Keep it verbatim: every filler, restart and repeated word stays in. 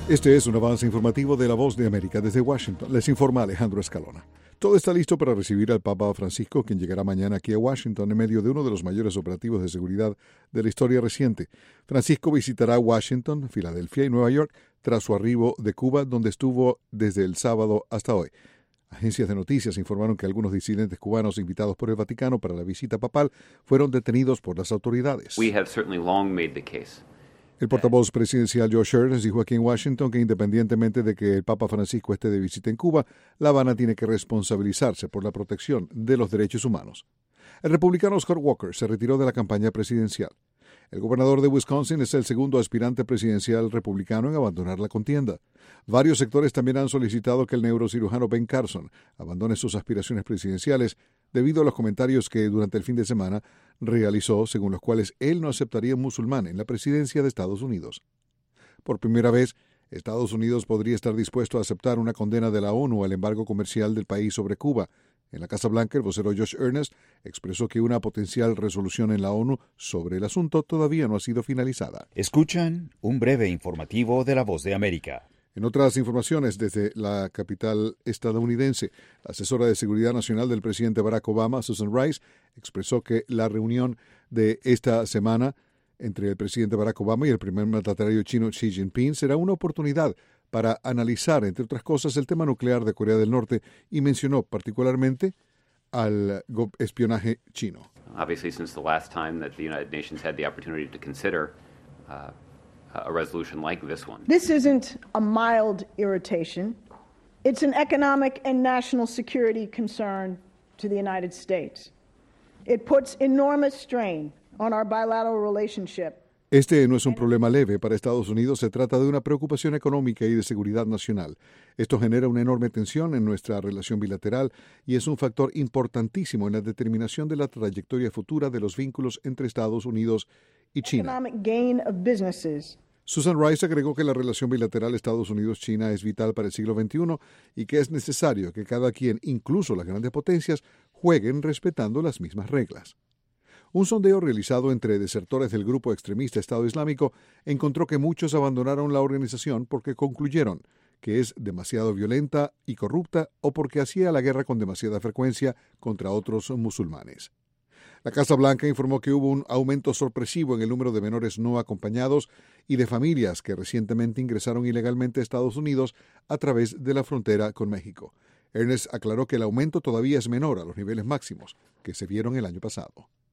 Este es un avance informativo de La Voz de América. Desde Washington les informa Alejandro Escalona. Todo está listo para recibir al Papa Francisco, quien llegará mañana aquí a Washington en medio de uno de los mayores operativos de seguridad de la historia reciente. Francisco visitará Washington, Filadelfia y Nueva York tras su arribo de Cuba, donde estuvo desde el sábado hasta hoy. Agencias de noticias informaron que algunos disidentes cubanos invitados por el Vaticano para la visita papal fueron detenidos por las autoridades. We have certainly long made the case. El portavoz presidencial Josh Earnest dijo aquí en Washington que independientemente de que el Papa Francisco esté de visita en Cuba, La Habana tiene que responsabilizarse por la protección de los derechos humanos. El republicano Scott Walker se retiró de la campaña presidencial. El gobernador de Wisconsin es el segundo aspirante presidencial republicano en abandonar la contienda. Varios sectores también han solicitado que el neurocirujano Ben Carson abandone sus aspiraciones presidenciales debido a los comentarios que durante el fin de semana realizó, según los cuales él no aceptaría un musulmán en la presidencia de Estados Unidos. Por primera vez, Estados Unidos podría estar dispuesto a aceptar una condena de la ONU al embargo comercial del país sobre Cuba. En la Casa Blanca, el vocero Josh Earnest expresó que una potencial resolución en la ONU sobre el asunto todavía no ha sido finalizada. Escuchan un breve informativo de La Voz de América. En otras informaciones, desde la capital estadounidense, la asesora de Seguridad Nacional del presidente Barack Obama, Susan Rice, expresó que la reunión de esta semana entre el presidente Barack Obama y el primer mandatario chino Xi Jinping será una oportunidad para analizar, entre otras cosas, el tema nuclear de Corea del Norte y mencionó particularmente al espionaje chino. Obviously, since the last time that the United Nations had the opportunity to consider uh, a resolution like this one. This isn't a mild irritation. It's an economic and national security concern to the United States. It puts enormous strain on our bilateral relationship. Este no es un problema leve para Estados Unidos, se trata de una preocupación económica y de seguridad nacional. Esto genera una enorme tensión en nuestra relación bilateral y es un factor importantísimo en la determinación de la trayectoria futura de los vínculos entre Estados Unidos y China. Susan Rice agregó que la relación bilateral Estados Unidos-China es vital para el siglo veintiuno y que es necesario que cada quien, incluso las grandes potencias, jueguen respetando las mismas reglas. Un sondeo realizado entre desertores del grupo extremista Estado Islámico encontró que muchos abandonaron la organización porque concluyeron que es demasiado violenta y corrupta o porque hacía la guerra con demasiada frecuencia contra otros musulmanes. La Casa Blanca informó que hubo un aumento sorpresivo en el número de menores no acompañados y de familias que recientemente ingresaron ilegalmente a Estados Unidos a través de la frontera con México. Earnest aclaró que el aumento todavía es menor a los niveles máximos que se vieron el año pasado.